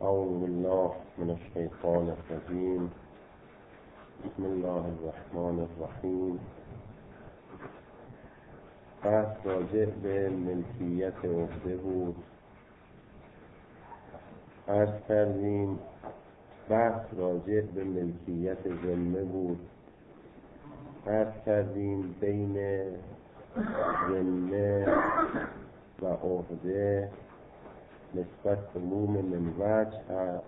أعوذ بالله من الشيطان الرجيم. بسم الله الرحمن الرحیم. بحث راجع به ملکیت عقده بود. عرض کردیم بحث راجع به ملکیت ذمه بود. عرض کردیم بین ذمه و عقده نسبت عموم من وجه هست.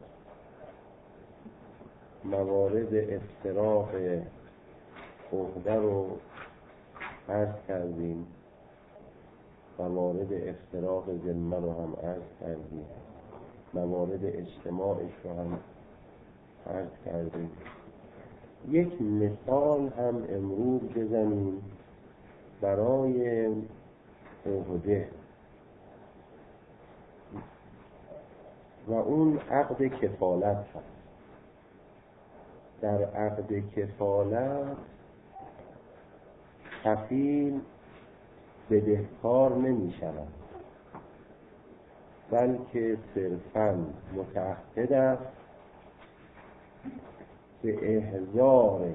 موارد افتراق عقده رو عرض کردیم، موارد افتراق ذمه رو هم عرض کردیم، موارد اجتماعش رو هم عرض کردیم. یک مثال هم امروز بزنیم برای عقده و اون عقد کفالت هست. در عقد کفالت کفیل بدهکار نمی شود، بلکه صرفاً متعهد است به احضار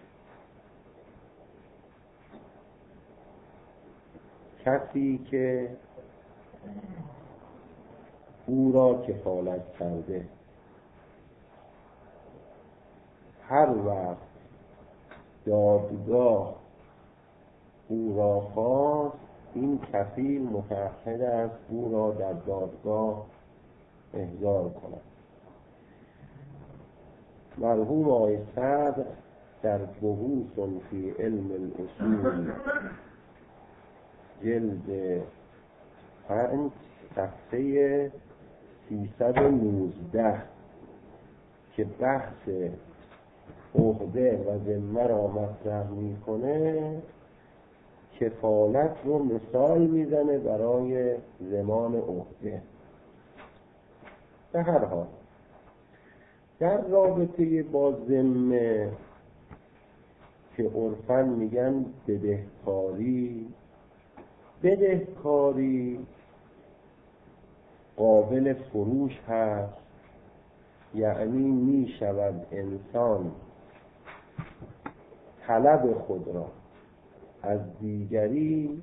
کسی که او را کفالت کرده. هر وقت دادگاه او را خواست، این کفیل متعهد است او را در دادگاه احضار کند. مرحوم آقای صدر در بحوث فی علم الاصول جلد 5 صفحه 319 که بحث عقده و ذمه را مطرح میکنه، کفالت رو مثال میزنه برای زمان عقده. به هر حال در رابطه با ذمه که عرفاً میگن بدهکاری قابل فروش هست، یعنی می شود انسان طلب خود را از دیگری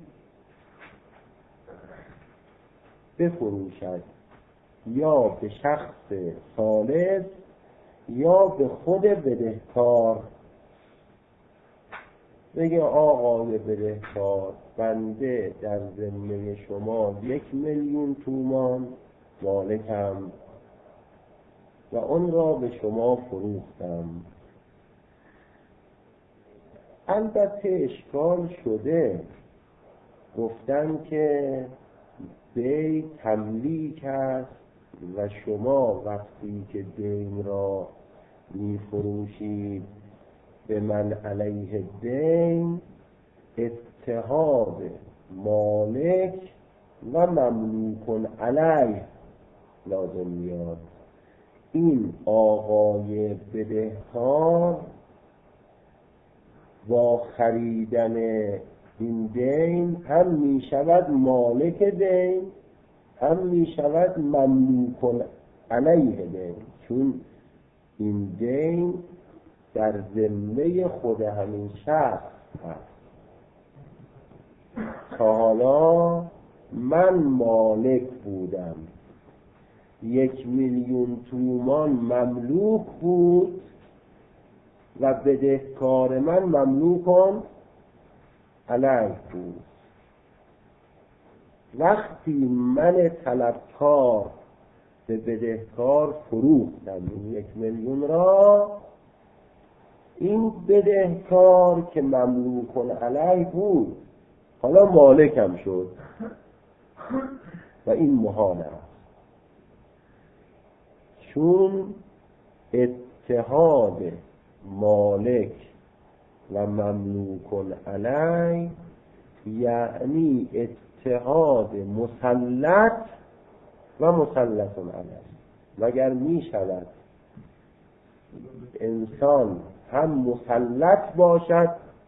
بفروشد، یا به شخص ثالث یا به خود بدهکار. بگه آقای بدهکار، بنده در ذمه شما 1,000,000 تومان مالکم و اون را به شما فروختم. البته اشکال شده، گفتن که بی تملیک است و شما وقتی که دین را می فروشید به من علیه دین، اتحاد مالک و مملوک علیه لازم میاد. این آقای بدهکار با خریدن این دین هم می شود مالک دین، هم می شود مملوک علیه دین، چون این دین در ذمه خود همین شخص هست. تا حالا من مالک بودم، 1,000,000 تومان مملوک بود و بدهکار من مملوک علیه بود. وقتی من طلبکار به بدهکار فروختم این 1,000,000 را، این بدهکار که مملوک علیه بود حالا مالکم شد و این محال است، چون اتحاد مالک و مملوک علیه یعنی اتحاد مسلط و مسلط علیه. وگر می شود انسان هم مسلط باشد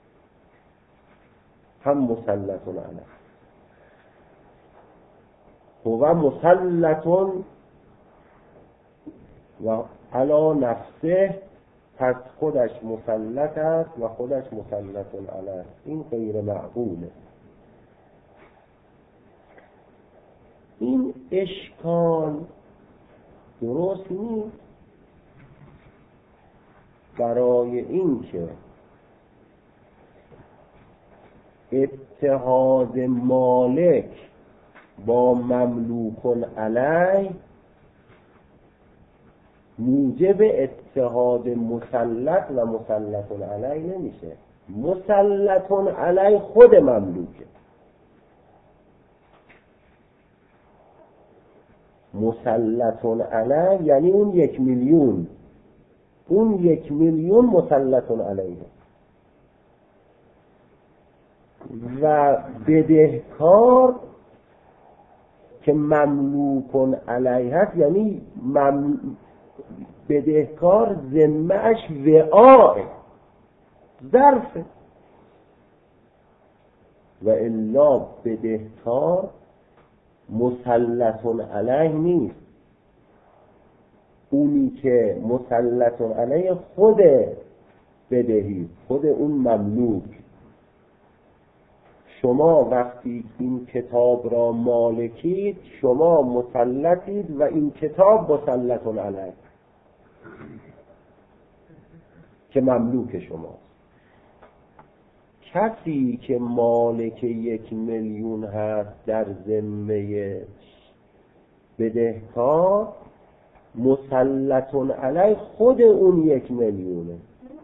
هم مسلط علیه. هو مسلط و علی نفسه، پس خودش مسلط است و خودش مسلط علیه. این غیر معقوله. این اشکال درست نیست برای این که اتحاد مالک با مملوک علیه موجب اتحاد مسلط و مسلط علیه نمیشه. مسلط علیه خود مملوکه. مسلط علیه یعنی اون 1,000,000، اون 1,000,000 مسلط علیه. و بدهکار که مملوک علیه هست، یعنی بدهکار ذمه‌اش وعاء ظرفه، و الا بدهکار مسلط علیه نیست. اونی که مسلط علیه خود بدهی، خود اون مملوک. شما وقتی این کتاب را مالکید شما مسلطید و این کتاب مسلط علیه که مملوک شماست. کسی که مالک 1,000,000 هست در ذمه بدهکار، مسلط علیه خود اون 1,000,000.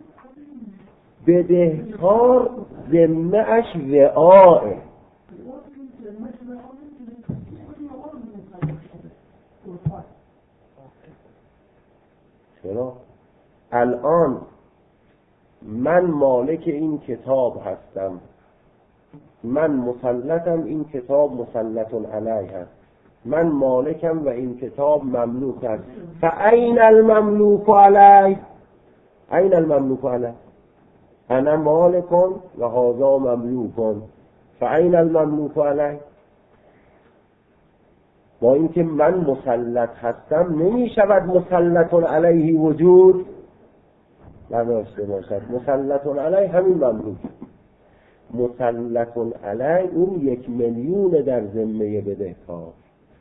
بدهکار ذمه‌اش وعاء. چرا؟ الان من مالک این کتاب هستم، من مسلطم، این کتاب مسلط علیه هست، من مالکم و این کتاب مملوک است. فأین المملوک علیه؟ این المملوک علیه؟ انا مالکم و هذا مملوکم، فأین المملوک علیه؟ با اینکه من مسلط هستم نمی شود مسلط علیه وجود نداشته باشد. مسلط علیه همین مملوک. مسلط علیه اون 1,000,000 در ذمه بدهکار.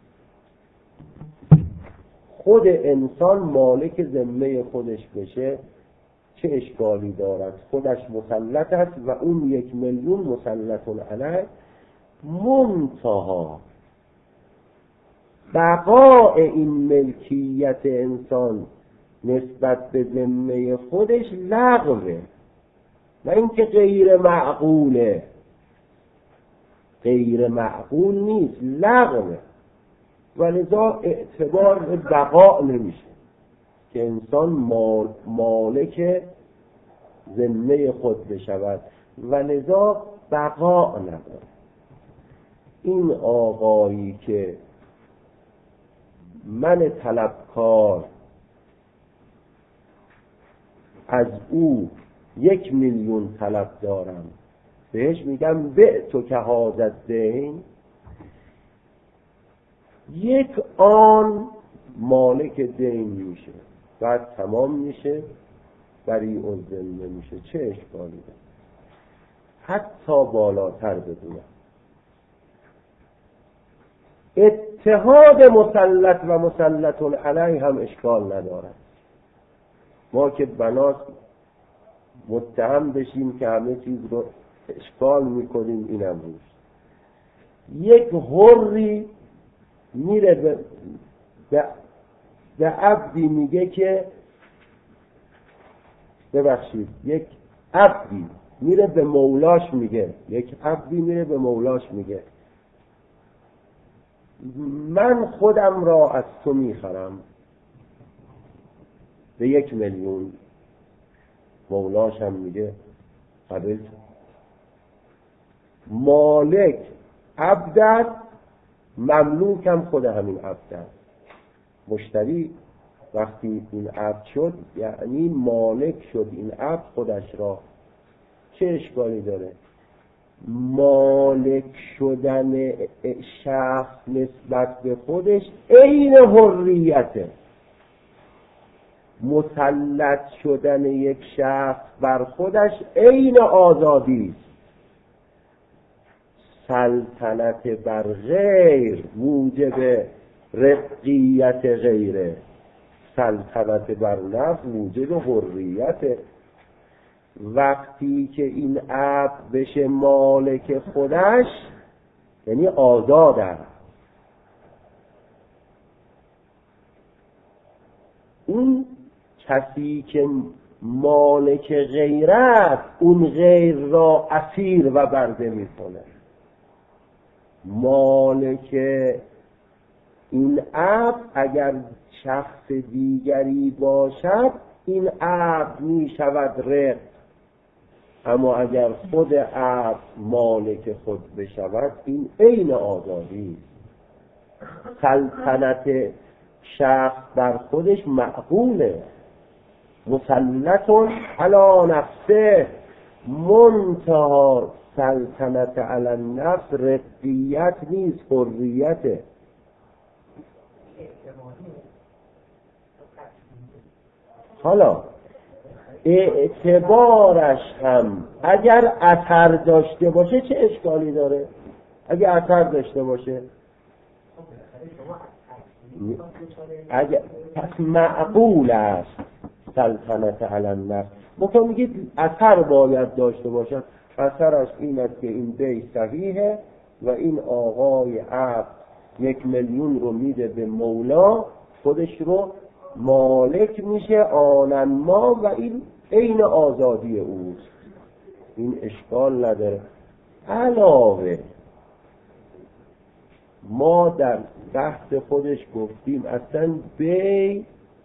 خود انسان مالک ذمه خودش بشه چه اشکالی دارد؟ خودش مسلط است و اون 1,000,000 مسلط علیه. منتها بقاء این ملکیت انسان نسبت به ذمه خودش لغوه، و اینکه غیر معقوله. غیر معقول نیست، لغوه، ولذا اعتبار به بقاء نمیشه که انسان مالک ذمه خود بشود، ولذا بقاء نداره. این آقایی که من طلبکار از او 1,000,000 طلب دارم، بهش میگم بعتو که حاجت دین، یک آن مالک دین میشه، بعد تمام میشه، بریء الذمه میشه. چه اشکالی داره؟ حتی بالاتر بدونم اتحاد مسلط و مسلط علیه هم اشکال ندارد. ما که بناس متهم بشیم که همه چیز رو اشکال میکنیم، اینم روش. یک حری میره به عبدی میگه که ببخشید، یک عبدی میره به مولاش میگه، یک عبدی میره به مولاش میگه من خودم را از تو میخرم به 1,000,000. مولاش هم میگه قبل. مالک عبد، مملوکم خود همین عبد. مشتری وقتی این عبد شد یعنی مالک شد این عبد خودش را. چه اشکالی داره؟ مالک شدن شخص نسبت به خودش عین حریته. مسلط شدن یک شخص بر خودش عین آزادی است. سلطنت بر غیر موجب رقیت غیره، سلطنت بر نفس موجب حریت. وقتی که این عبد بشه مالک خودش یعنی آزاد است. اون کسی که مالک غیر است اون غیر را اسیر و برده میکنه. مالک این عبد اگر شخص دیگری باشد این عبد می شود رق، اما اگر خود عبد مالک خود بشود این عین آزادی. سلطنت شخص بر خودش معقوله، مسلط علی نفسه، منتها سلطنت علی النفس رقیت نیست، حریته. حالا اعتبارش هم اگر اثر داشته باشه چه اشکالی داره؟ اگر اثر داشته باشه پس معقول است سلطنت علی النفس. مثلا میگید اثر باید داشته باشد، اثرش این است که این بی صحیحه و این آقای عبد 1,000,000 رو میده به مولا، خودش رو مالک میشه آنن ما و این عین آزادی اوست، این اشکال نداره. علاوه ما در بحث خودش گفتیم اصلا بی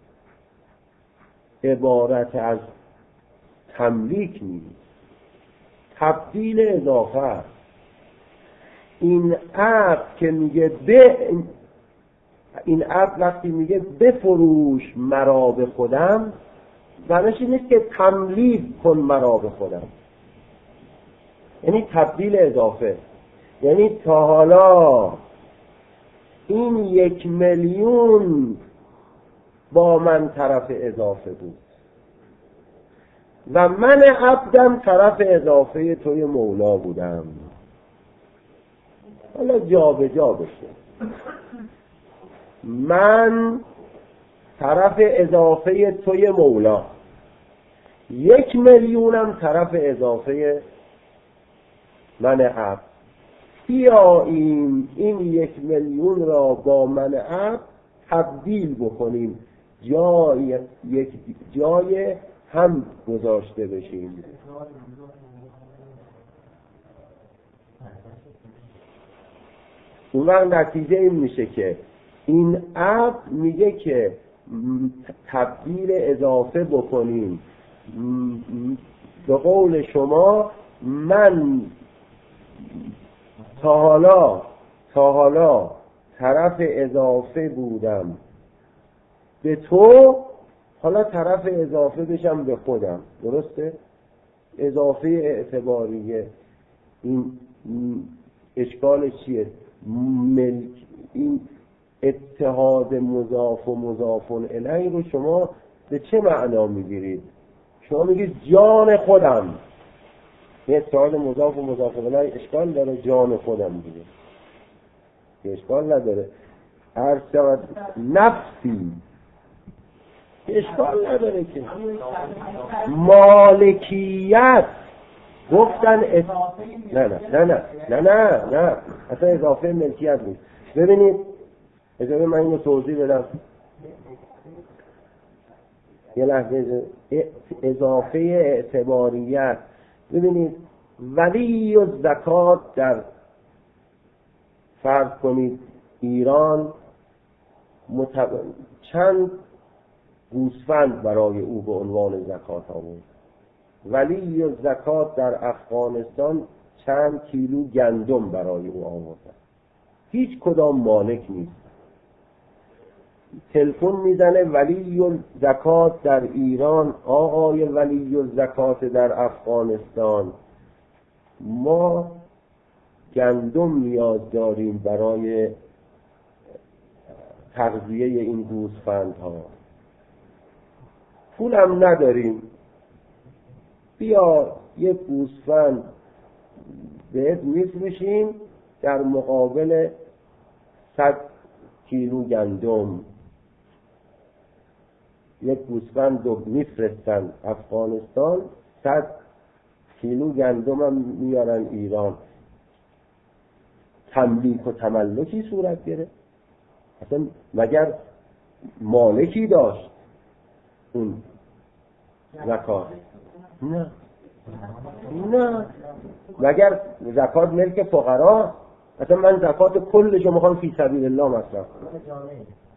عبارت از تملیک نیست، تبدیل اضافه است. این عبد که میگه این عبد وقتی میگه بفروش مرا به خودم، معنیش نیست که تملیک کن مرا به خودم، یعنی تبدیل اضافه. یعنی تا حالا این 1,000,000 با من طرف اضافه بود و من عبدم طرف اضافه توی مولا بودم، حالا جا به جا بشه. من طرف اضافه توی مولا، 1,000,000 طرف اضافه من عبد. بیاییم این 1,000,000 را با من عبد تبدیل بکنیم، جای هم گذاشته بشیم. اون وقت نتیجه این میشه که این عبد میگه که تبدیل اضافه بکنیم. به قول شما من تا حالا طرف اضافه بودم به تو، حالا طرف اضافه بشم به خودم. درسته؟ اضافه اعتباریه. این اشکال چیه؟ این اتحاد مضاف و مضاف الیه رو شما به چه معنا میگیرید؟ شما میگید جان خودم، اتحاد مضاف و مضاف الیه اشکال داره، جان خودم دیگه اشکال نداره. هر شود نفسی اشکال نداره که مالکیت گفتن نه اصلا اضافه ملکیت نیست. ببینید اجازه من اینو توضیح بدم یه لحظه. اضافه اعتباریت، ببینید ولی و زکات در فرض کنید ایران چند گوسفند برای او به عنوان زکات آورد، ولی و زکات در افغانستان چند کیلو گندم برای او آورد، هیچ کدام مالک نیست. تلفن میزنه ولی و زکات در ایران، آقای ولی و زکات در افغانستان، ما گندم نیاز داریم برای تغذیه این گوسفندها. پولم نداریم، بیا یه گوسفند بهت میفروشیم در مقابل 100 کیلو گندم. یک گوسفند رو میفرستن افغانستان، 100 کیلو گندم هم میارن ایران. تملیک و تملکی صورت گرفت؟ اصلا مگر مالکی داشت اون زکات؟ نه مگر زکات ملک فقرا؟ اصلا من زکات کلشو میخوام فی سبیل الله مصرف کنم.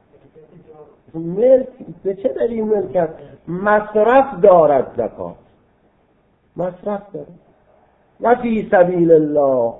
ملک به چه دلیل ملکت؟ مصرف دارد زکات، مصرف دارد و فی سبیل الله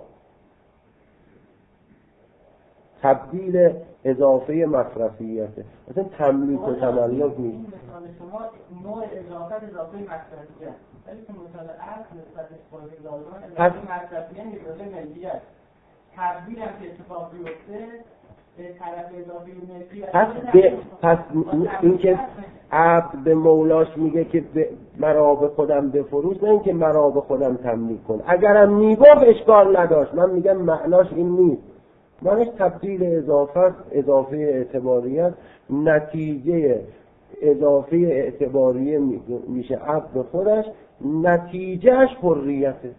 تبدیل اضافه مصرفیته، مثلا تملیک و تملک نیست. مثال شما نوع اضافه مصرفیه، ولی که مثال اصل نسبت به لازمان اضافه مصرفیه نیست، اضافه ملیت. تبدیل هم که اتفاق بیفته به طرف اضافه ملیت. پس این که عبد به مولاش میگه که مرا به خودم بفروش، نه این که مرا به خودم تملیک کن. اگرم میگفت اشکال نداشت، من میگم معناش این نیست. معناش تبدیل اضافه اعتباریت، نتیجه اضافه اعتباریه میشه عبد به خودش، نتیجهش حریته.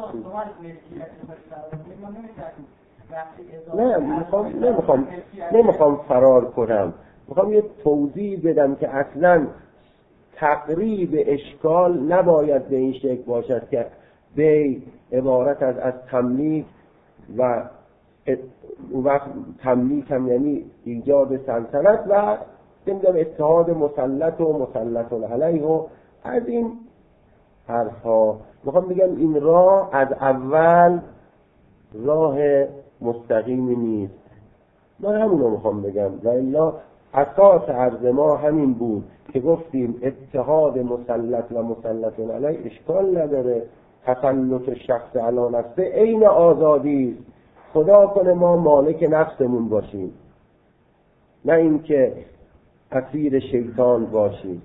نمیخوام فرار کنم، میخوام یه توضیح بدم که اصلا تقریب اشکال نباید به این شکل باشد که به عبارت از تملیک و اون وقت تملیک هم یعنی ایجاد سلطنت و نمیدونم اتحاد مسلط و مسلط علیه و از این حرفها. میخوام بگم این راه از اول راه مستقیمی نیست، من همونو میخوام بگم. و الا اساس عرض ما همین بود که گفتیم اتحاد مسلط و مسلط علیه اشکال نداره، تسلط شخص علی نفسه عین آزادی، خدا کنه ما مالک نفسمون باشیم، نه اینکه اسیر شیطان باشیم.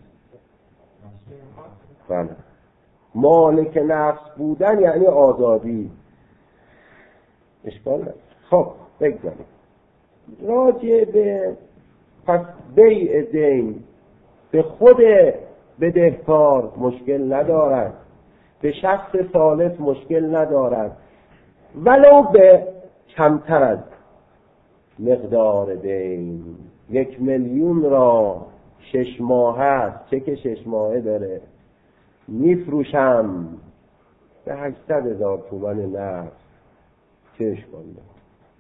بله، مالک نفس بودن یعنی آزادی، اشکال نداره. خب بگذاریم راجع به پس بیع دین به خود بدهکار مشکل ندارد، به شخص ثالث مشکل ندارد، ولو به کمتر از مقدار دین. 1,000,000 را 6 ماه هست، چک 6 ماهه داره، میفروشم به 800,000 تومان نفت، چه اشکال داره؟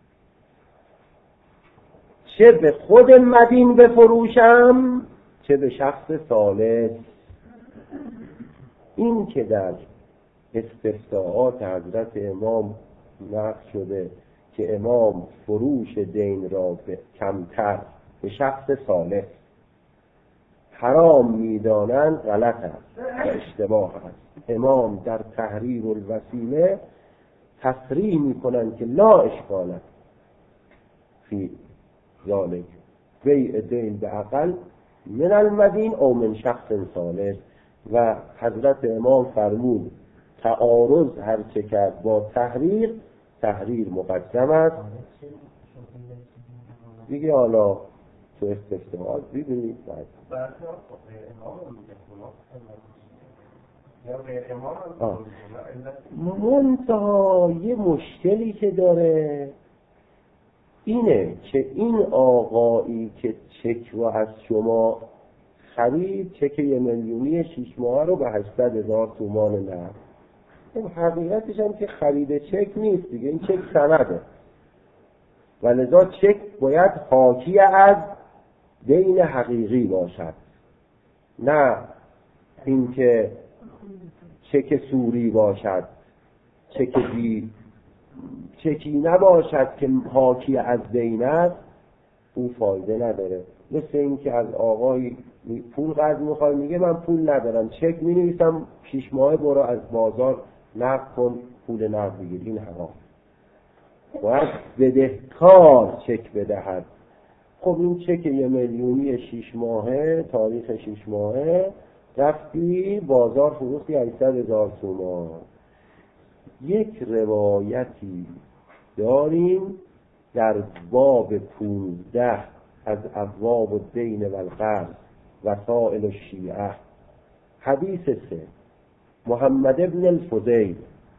چه به خود مدین بفروشم چه به شخص ثالث. این که در استفتاءات حضرت امام نقل شده که امام فروش دین را به کمتر به شخص ثالث حرام میدانند، غلط است و اشتباه است. امام در تحریر الوسیله تصریح میکنند که لا اشکالت فی ذالک بیع دین به اقل من المدین او من شخص ثالث. و حضرت امام فرمود تعارض هر چه کرد با تحریر مقدم است دیگه. حالا تو استفتاءات ببینید منتها یه مشکلی که داره اینه که این آقایی که چک رو از شما خرید، چک 1,000,000 6 ماه رو به 800,000 تومان نقد، این حقیقتش هم که خرید چک نیست دیگه، این چک سنده و لذا چک باید حاکی از دین حقیقی باشد، نه این که چک سوری باشد، چکی نباشد که حاکی از دین است، اون فایده نداره. مثل این که از آقای پول قرض میخواد، میگه من پول ندارم، چک مینویسم 6 ماه برو از بازار نقد کن پول نقد بگیر، این حرام. باید بدهکار چک بدهد. خب این چک 1,000,000 6 ماهه، تاریخ 6 ماهه رفتی بازار فروختی 800,000 تومان. یک روایتی داریم در باب 15 از ابواب الدین و القرض وسائل الشیعه، حدیث 3، محمد ابن الفضیل.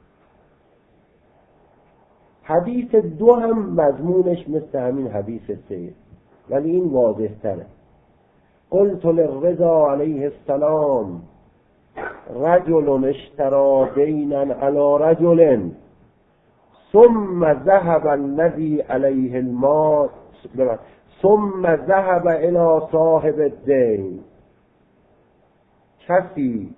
حدیث 2 هم مضمونش مثل همین حدیث 3، ولی این واضح تره. قلت للرضا علیه السلام رجل اشترى دینا علی رجل ثم ذهب الذي علیه المال ثم ذهب الى صاحب الدین. کسی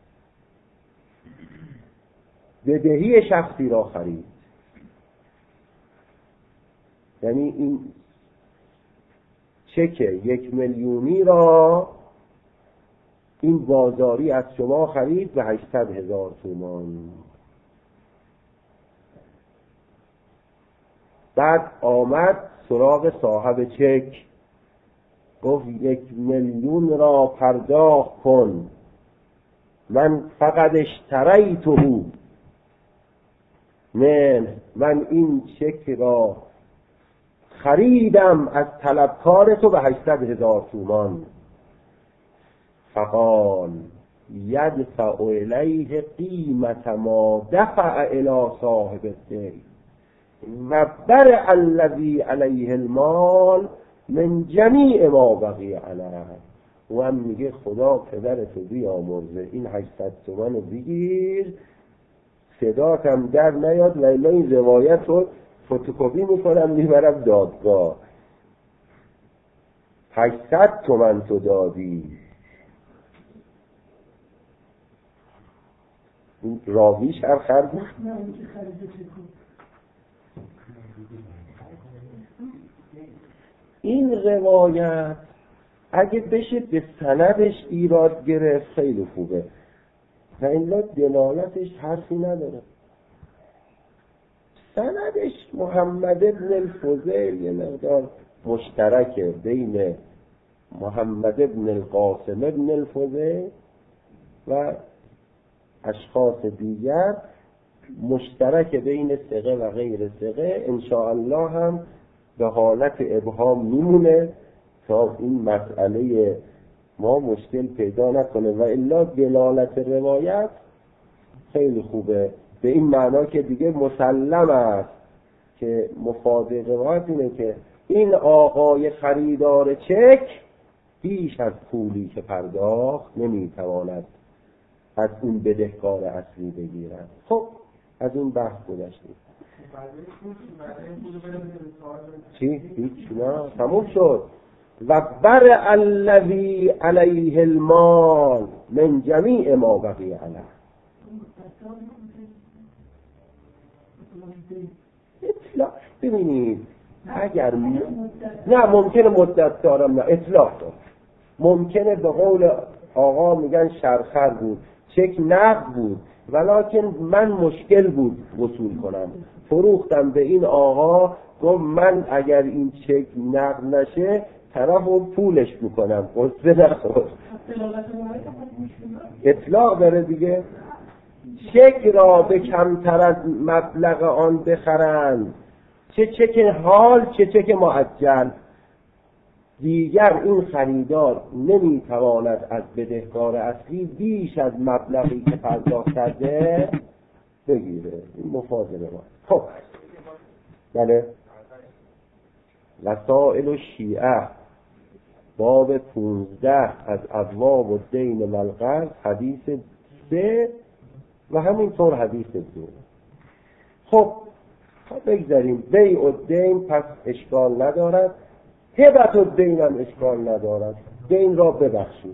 بدهی شخصی را خرید، یعنی این چک 1 میلیونی را این بازاری از شما خرید به 800,000 تومان. بعد آمد سراغ صاحب چک، گفت 1 میلیون را پرداخت کن، من فقط اشتریته، من این چک را خریدم از طلبکار تو به 800,000 تومان. فقال یدفع الیه قیمت ما دفع الی صاحب الدین و برع الذی علیه المال من جمیع ما بقی علیه. و هم میگه خدا پدرتو بیامرزه، این 800 تومان رو بگیر، صدات هم در نیاد و الا این روایت رو فتوکپی میکنم میبرم دادگاه. 800 تومان تو دادی. این راویش هر خرد این روایت اگه بشه به سندش ایراد گرفت خیلی خوبه و الا دلالتش حرفی نداره. سندش محمد ابن الفضیل یه مقدار مشترکه بین محمد ابن القاسم ابن الفضیل و اشخاص دیگر، مشترک بین ثقه و غیر ثقه. انشاءالله هم به حالت ابهام میمونه تا این مسئله ما مشکل پیدا نکنه و الا دلالت روایت خیلی خوبه، به این معنا که دیگه مسلم است که مفاد روایت اینه که این آقای خریدار چک بیش از پولی که پرداخت نمیتواند از اون بدهکار اصلی بگیرد. خب از اون بحث گذشتیم. چی؟ هیچ نه، تموم شد. و برع الذی علیه المال من جمیع ما بقی علیه. اطلاق ببینید اگر نه ممکنه مدت دارم، نه اطلاق دارم، ممکنه به قول آقا میگن شرخر بود، چک نقد بود، ولکن من مشکل بود وصول کنم، فروختم به این آقا، گفت من اگر این چک نقد نشه طرف رو پولش میکنم، قصه نخور. اطلاق داره دیگه. چک را به کمتر از مبلغ آن بخرند، چه چک حال چه چک مؤجل، دیگر این خریدار نمیتواند از بدهکار اصلی بیش از مبلغی که پرداخت کرده بگیره. این مفاضله ما. خب بله، وسائل الشیعه باب 15 از ابواب الدین و القرض حدیث 3 و همینطور حدیث 2. خب بگذاریم. بیع الدین پس اشکال ندارد، هبت الدین هم اشکال ندارد، دین را ببخشید.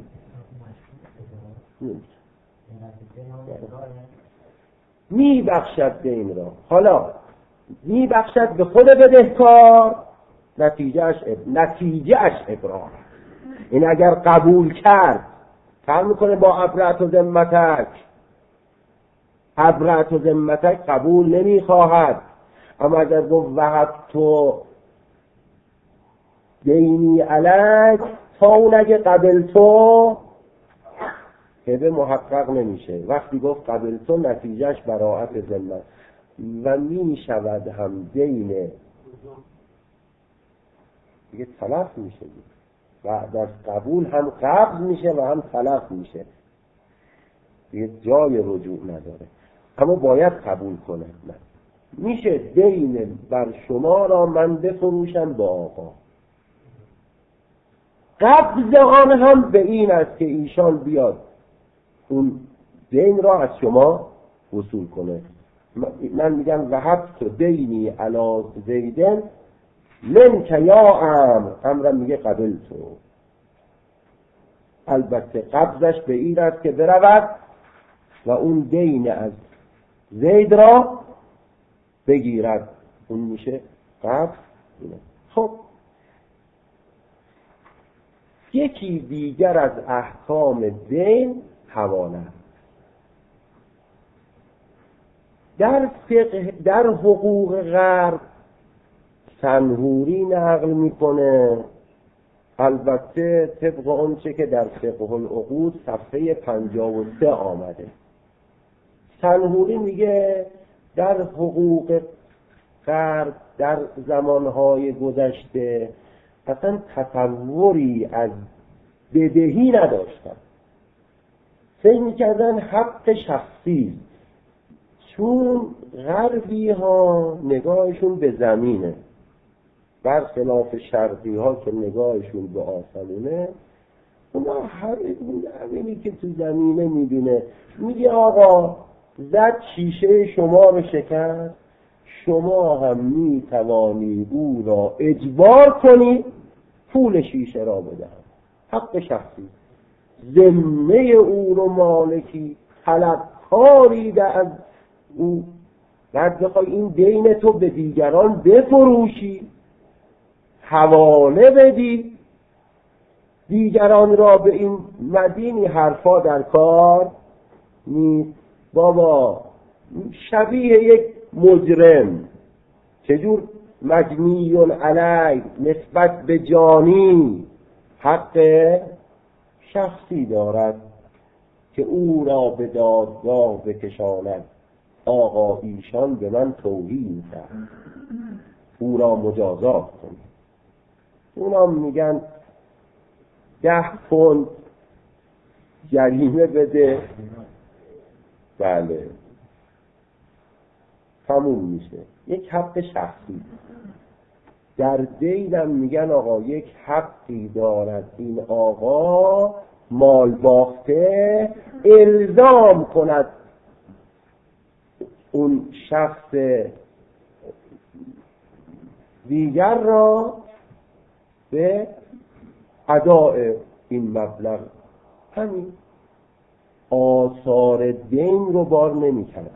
می بخشد دین را، حالا می بخشد به خود بدهکار، نتیجهش ابرار. این اگر قبول کرد فهم میکنه با ابرأت و ذمتک، ابرأت و ذمتک قبول نمیخواهد، اما اگر گفت وهبت دینی علیک تا اون اگه قبل تو هبه محقق نمیشه. وقتی گفت قبلتو نتیجهش براءت ذمت و می شود هم دین دیگه تلف میشه، بعد از قبول هم قبض میشه و هم تلف میشه، دیگه جای رجوع نداره، اما باید قبول کنه. میشه دین بر شما را من بفروشم با آقا. قبض آن هم به این است که ایشان بیاد اون دین را از شما وصول کنه. من میگم وهبت دینی علی زیدن من که یا امرم میگه قبل تو. البته قبضش به این است که برود و اون دین از زید را بگیرد، اون میشه قبض. خب یکی دیگر از احکام دین حواله. در فقه در حقوق غرب سنهوری نقل میکنه، البته طبق اونچه که در فقه العقود صفحه 53 آمده. سنهوری میگه در حقوق غرب در زمانهای گذشته اصلا تصوری از بدهی نداشتن، فکر میکردن حق شخصی، چون غربی ها نگاهشون به زمینه برخلاف شرقی ها که نگاهشون به آسمونه. اونا همینی که تو زمینه میبینه، میگه آقا زد شیشه شما رو شکست، شما هم میتوانی او را اجبار کنی پول شیشه را بدهم، حق شخصی، ذمه او رو مالکی، طلبکاری از او، بعد بخوای این دین تو به دیگران بفروشی، حواله بدی دیگران را به این مدینی، حرفا در کار نیست. بابا شبیه یک مجرم، چجور مجنی علی نسبت به جانی حق شخصی دارد که او را به دادگاه بکشاند، آقا ایشان به من توهین کرد، او را مجازات کنید. اونا میگن 10 پوند جریمه بده، بله تموم میشه. یک حق شخصی. در دینم میگن آقا یک حقی دارد این آقا مال باخته الزام کند اون شخص دیگر را به اداء این مبلغ. همین آثار دین رو بار نمی کرده.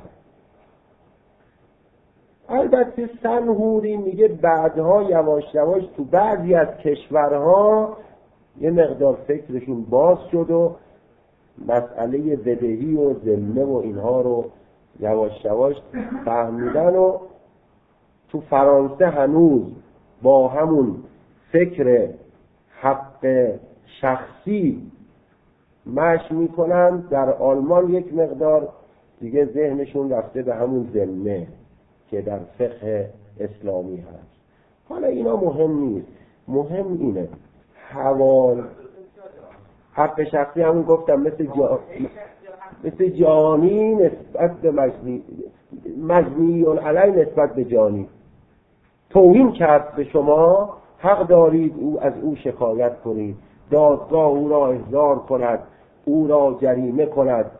البته سنهوری میگه بعدها یواش یواش تو بعضی از کشورها یه مقدار فکرشون باز شد و مسئله بدهی و ذمه و اینها رو یواش یواش فهمیدن و تو فرانسه هنوز با همون فکر حق شخصی مشی میکنن. در آلمان یک مقدار دیگه ذهنشون رفته به همون ذمه که در فقه اسلامی هست. حالا اینا مهم نیست، مهم اینه حوال حق شخصی همون گفتم مثل جانی نسبت به مجنی علی نسبت به جانی. توهین کرد به شما، حق دارید از او شکایت کنید، دادگاه او را احضار کند، او را جریمه کند.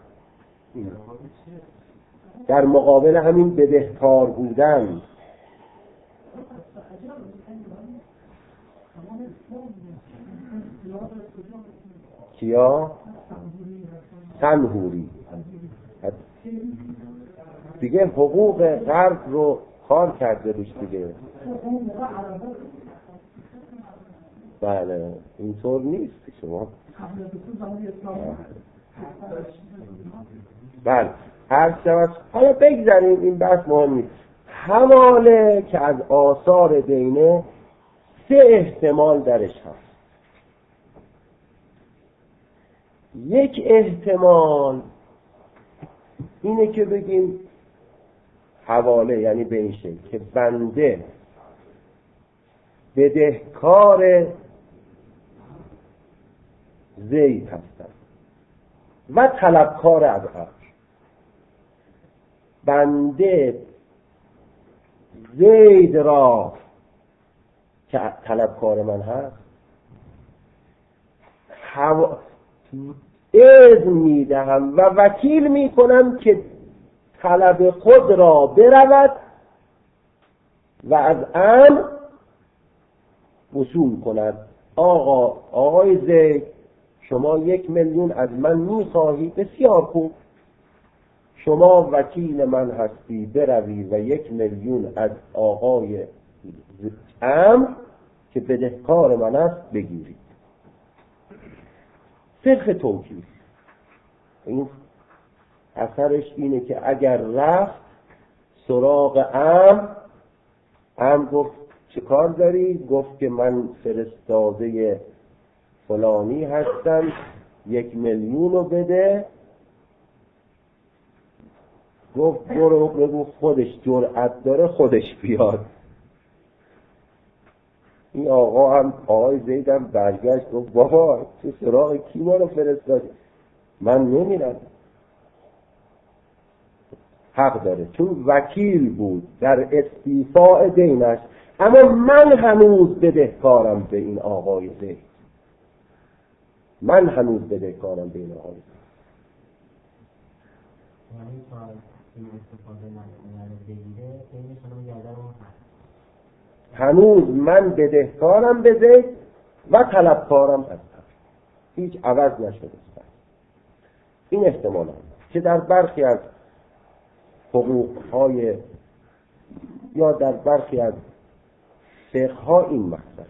در مقابل همین بدهکار بودن. کیا؟ سنهوری دیگه حقوق غرب رو کار کرده روش دیگه. بله اینطور نیست شما. بله هر شود. حالا بگذاریم این بحث مهم نیست. حواله که از آثار دینه 3 احتمال درش هست. یک احتمال اینه که بگیم حواله، یعنی به این شکل که بنده بدهکار زید هستم و طلبکار از عرش. بنده زید را که طلبکار من هست اذن میدهم و وکیل میکنم که طلب خود را برود و از امر وصول کند. آقای زید شما 1 میلیون از من میخواهی، بسیار خوب، شما وکیل من هستی، بروی و 1 میلیون از آقای امر که بدهکار من است بگیرید. فقه توکید این اثرش اینه که اگر رفت سراغ امر گفت چه کار داری؟ گفت که من فرستاده فلانی هستم، 1 میلیون رو بده. گفت برو بگو خودش جرأت داره خودش بیاد. این آقای زید هم برگشت گفت بابا تو سراغ کی ما رو فرستادی؟ من نمیرم. حق داره چون وکیل بود در استیفاء دینش، اما من هنوز بدهکارم به این آقای زید. من هنوز بدهکارم به این آقای زید. هنوز من بدهکارم به زید و طلبکارم هستم، هیچ عوض نشده. این احتمال هم که در برخی از حقوقهای یا در برخی از فقه‌ها این مطلب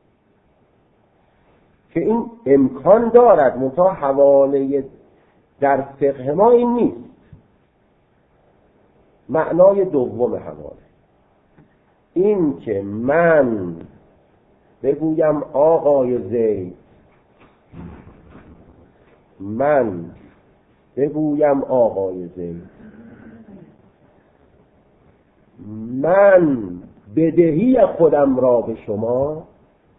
که این امکان دارد، منتها حواله در فقه ما این نیست. معنای دوم حواله این که من بگویم آقای زید، من بگویم آقای زید، من بدهی خودم را به شما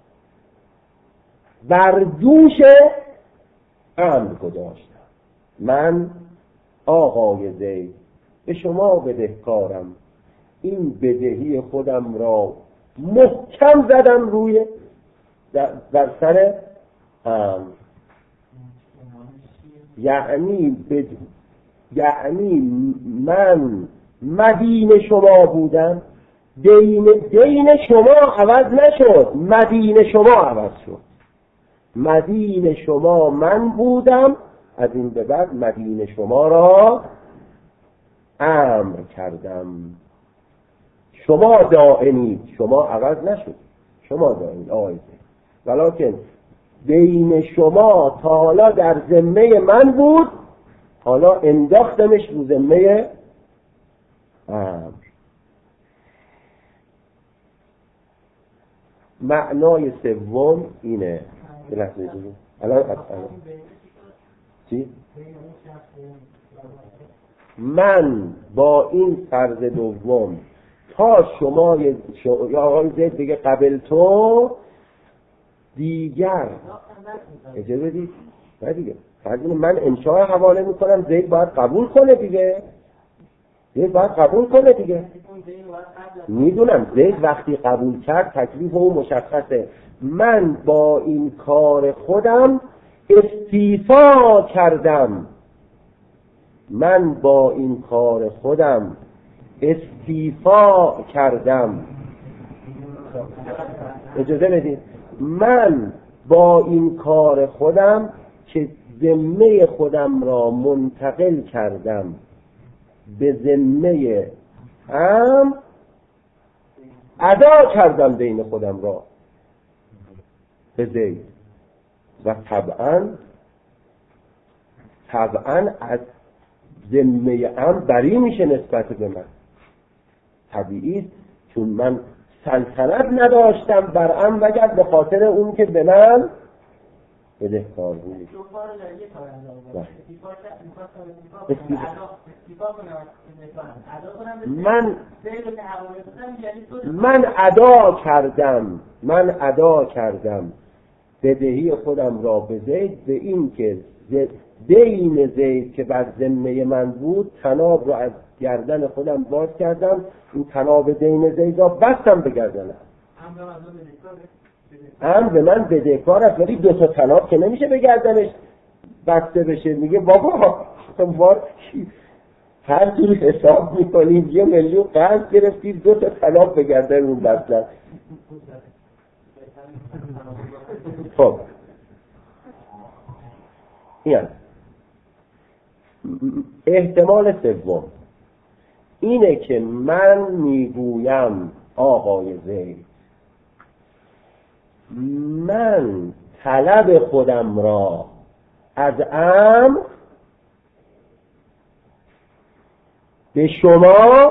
بر دوش امر گذاشتم. من آقای زید به شما بدهکارم، این بدهی خودم را محکم زدم روی در سر امر. یعنی من مدین شما بودم، دین شما عوض نشد، مدین شما عوض شد. مدین شما من بودم، از این به بعد مدین شما را امر کردم. شما دائمید، شما عوض نشد، شما دائمید آقای زید، ولکن دین شما تا حالا در ذمه من بود، حالا انداختمش رو ذمه امر. معنای سوم اینه. الان چی؟ من با این فرض دوم تا شما یا آقای زید بگه قبل تو دیگر اجازه بدید نه دیگه، فرض من انشاء حواله میکنم، زید باید قبول کنه دیگه، زید باید قبول کنه دیگه. میدونم زید وقتی قبول کرد تکلیف او مشخصه. من با این کار خودم استیفا کردم، من با این کار خودم استیفا کردم. اجازه بدید، من با این کار خودم که ذمه خودم را منتقل کردم به ذمه ادا کردم بین خودم را به زید و طبعا از ذمه بری میشه نسبت به من. طبیعی چون من سلطنت نداشتم بر وگر به خاطر اون که به من بدهکار بود. دو بار در یک کار انجام داد. من ادا کردم بدهی خودم را به زید، به این که دین زید که بر ذمه من بود طناب را از گردن خودم باز کردم، این طناب دین زید را بستم به گردنم. به من بدهکار است، ولی 2 تا طناب که نمیشه به گردنش بسته بشه. میگه بابا هر طور حساب میکنیم 1 میلیون قرض گرفتید 2 تا طناب به گردنمون بستن. خب این احتمال سوم اینه که من میگویم آقای زید من طلب خودم را از امر به شما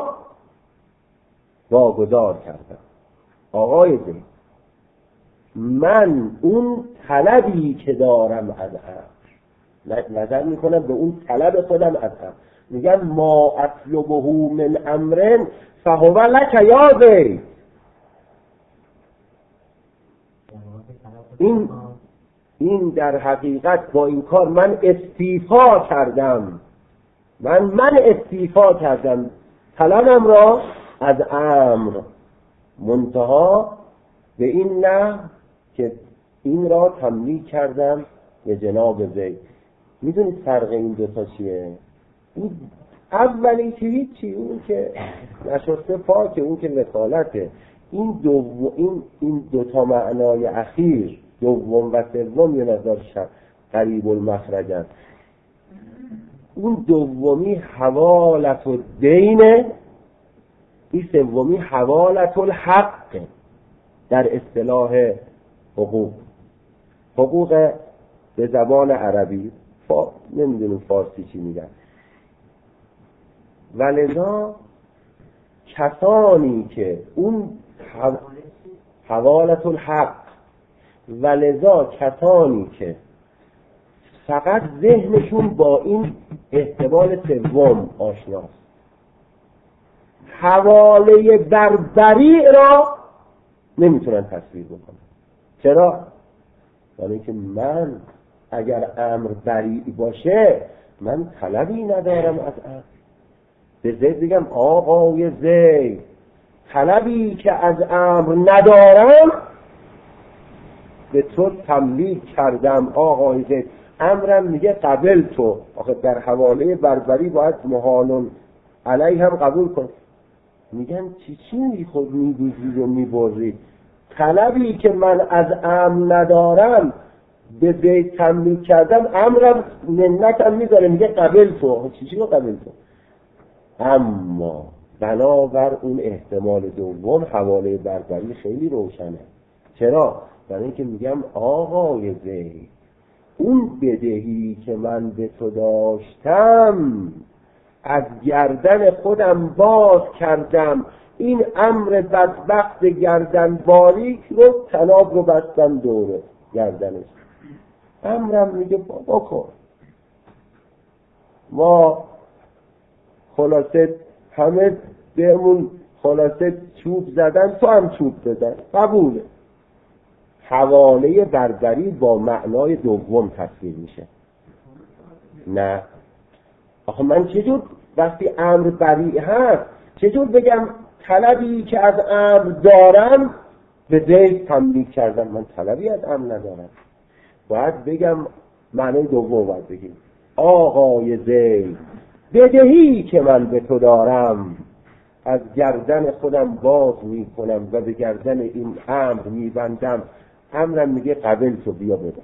واگذار کردم. آقای زید من اون طلبی که دارم از امر نظر میکنم به اون طلب خودم از امر، میگم ما اطلبه من امر فهو لک یا زید. این در حقیقت با این کار من استیفا کردم، من استیفا کردم طلبم را از امر، منتها به این نه که این را تملیک کردم به جناب زید. میدونید فرق این 2 تا چیه؟ این اولی که هیچی، اون که نشسته پاکه، اون که وکالته. این 2 تا معنای اخیر دوم و سوم یه نظر قریب المخرج است. اون دومی حوالت الدین، این سومی حوالت الحق در اصطلاح حقوق به زبان عربی، نمیدونم فارسی چی میگن. ولذا کسانی که اون حوالت الحق، ولذا کسانی که فقط ذهنشون با این احتمال سوم آشناست، حواله بربری را نمیتونن تصویر بکنن. چرا؟ یعنی که من اگر امر بریء باشه من طلبی ندارم از امر. به زید بگم آقای زید طلبی که از امر ندارم به تو تملیک کردم آقای زید. امرم میگه قبل تو، آخه در حواله بربری باید محالون علیه هم قبول کن. میگن چی میگی خود میگوزی و میبری؟ طلبی که من از امر ندارم به زید تملیک کردم، امرم منتم میذاره میگه قبل تو. چی رو قبل تو؟ اما بنابر اون احتمال دوم حواله بربری خیلی روشنه. چرا؟ برای اینکه میگم آقای زید اون بدهی که من به تو داشتم از گردن خودم باز کردم، این امر بدبخت گردن باریک رو طناب رو بستم دوره گردنش. امرم میگه بابا کن. ما خلاصه همه بهمون خلاصه چوب زدن، تو هم چوب بزن، قبوله. حواله بربری با معنای دوم تصویر میشه. نه آخه من چجور وقتی امر بریء هست چجور بگم طلبی که از امر دارم به زید تملیک کردم؟ من طلبی از امر ندارم. باید بگم معنای دوم باید بگیم آقای زید بدهی که من به تو دارم از گردن خودم باز میکنم و به گردن این امر میبندم. امرم میگه قبل تو بیا بده.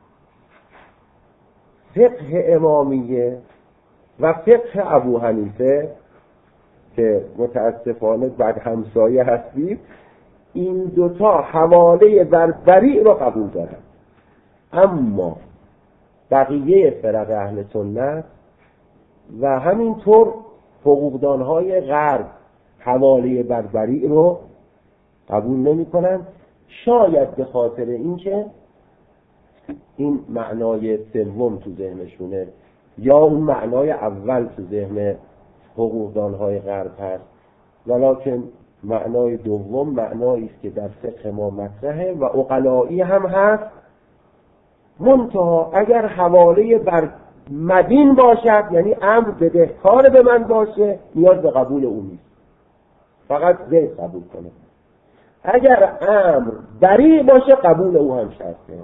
فقه امامیه و فقه ابو حنیفه که متاسفانه بعد همسایه هستیم، این 2 تا حواله بربری رو قبول دارن. اما بقیه فرق اهل سنت و همینطور حقوقدانهای غرب حواله بربری رو قبول نمی کنن. شاید به خاطر اینکه این معنای سوم تو ذهنشونه یا اون معنای اول تو ذهن حقوقدانهای غرب هست، ولکن معنای دوم معنایی است که در فقه ما مطرحه و عقلایی هم هست، منتها اگر حواله بر مدین باشد، یعنی امر بدهکار به من باشه، نیاز به قبول او نیست، فقط زید قبول کنه. اگر امر بری باشه قبول او هم شرطه.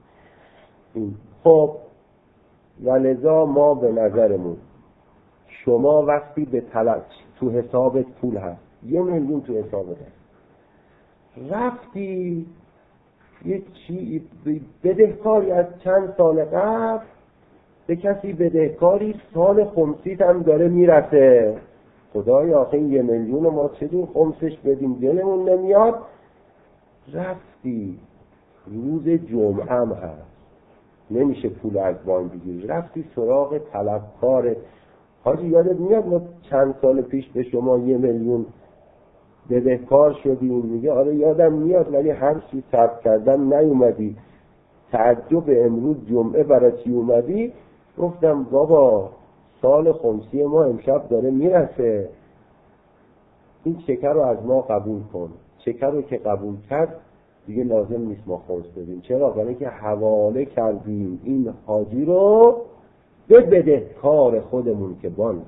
خب ولذا ما به نظرمون شما وقتی به طلب تو حسابت پول هست، 1 میلیون تو حسابت هست، رفتی یک چی بدهکاری از چند سال قبل به کسی بدهکاری، سال خمسیت هم داره میرسه، خدای آخه 1 میلیون ما چطور خمسش بدیم دلمون نمیاد. رفتی روز جمعه هم هست، نمیشه پول از بانک بگیری، رفتی سراغ طلبکار. حاجی یادت میاد ما چند سال پیش به شما 1 میلیون بدهکار شدیم؟ میگه آره یادم میاد، ولی هر چی ثبت کردم نیومدی. تعجب امروز جمعه برای چی اومدی؟ گفتم بابا سال خمسی ما امشب داره میرسه، این چکه رو از ما قبول کن. چکه رو که قبول کرد دیگه لازم نیست ما خمس بدیم. چرا؟ برای اینکه حواله کردیم این حاجی رو به بدهکار خودمون که بانک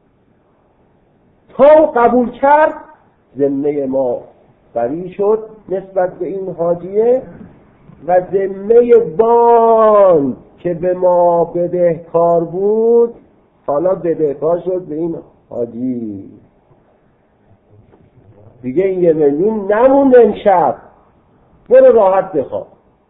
تا قبول کرد ذمه ما بری شد نسبت به این حاجیه و ذمه بانک که به ما بدهکار بود حالا بدهکار شد به این حاجی. دیگه این 1 میلیون نموند امشب، برو راحت بخواب.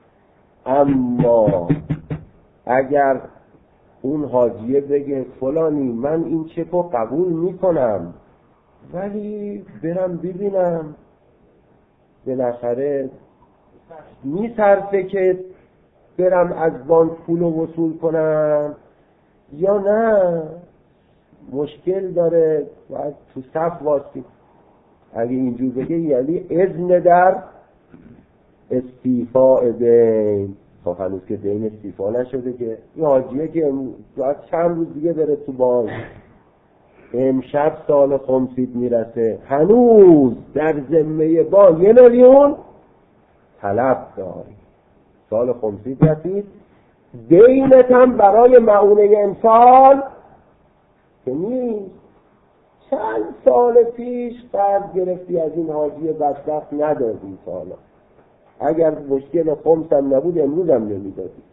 اما اگر اون حاجیه بگه فلانی من این چک رو قبول میکنم ولی برم ببینم بالاخره میصرفه که برم از بانک پول رو وصول کنم یا نه مشکل داره باید تو صف واسطی. اگه اینجور بگه یعنی اذن در استیفاء دین. خب هنوز که دین استیفا نشده که این حاجیه که باید چند روز دیگه بره تو بانک، امشب سال خمسیت میرسه، هنوز در ذمه با 1 میلیون طلب داری، سال خمسیت رسید، دینت هم برای معونه امسال که نیست. چند سال پیش قرض گرفتی از این حاجی بدبخت ندادی، سالا اگر مشکل خمس هم نبود امروز هم نمیدادی.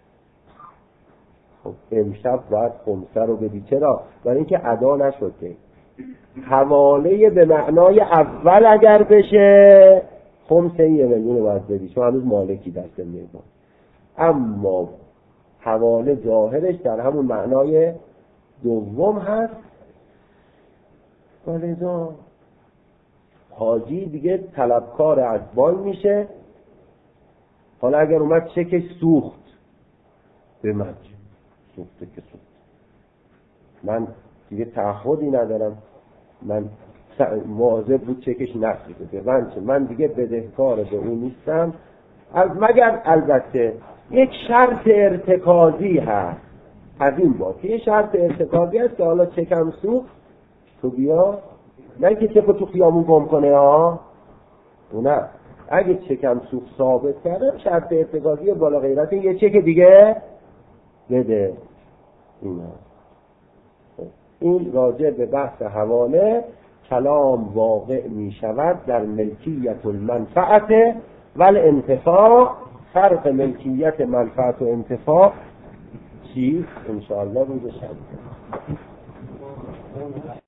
خب امشب باید خمسه رو بدی. چرا؟ برای اینکه ادا نشده. حواله به معنای اول اگر بشه خمسه 1 میلیون باید بدی چون هنوز مالکی دست میاد. اما حواله ظاهرش در همون معنای دوم هست. ولذا حاجی دیگه طلبکار از بانک میشه. حالا اگر اومد چکش سوخت به من سوخته که سوخت، من دیگه تعهدی ندارم، من مواظب بود چکش نسوخته به من چه، من دیگه بدهکار به اون نیستم. مگر البته یک شرط ارتکازی هست از این باب، یه شرط ارتکازی هست که حالا چکم سوخت تو بیا، نه که چکو تو خیامون گم کنه ها، نه، اگه چکم سوخت ثابت کرده شرط ارتکازی بالا غیرت یه چک دیگه بده. این راجع به بحث حواله کلام واقع می شود در ملکیت المنفعت والانتفاع. فرق ملکیت منفعت و انتفاع چیست؟ انشاءالله روز شنبه.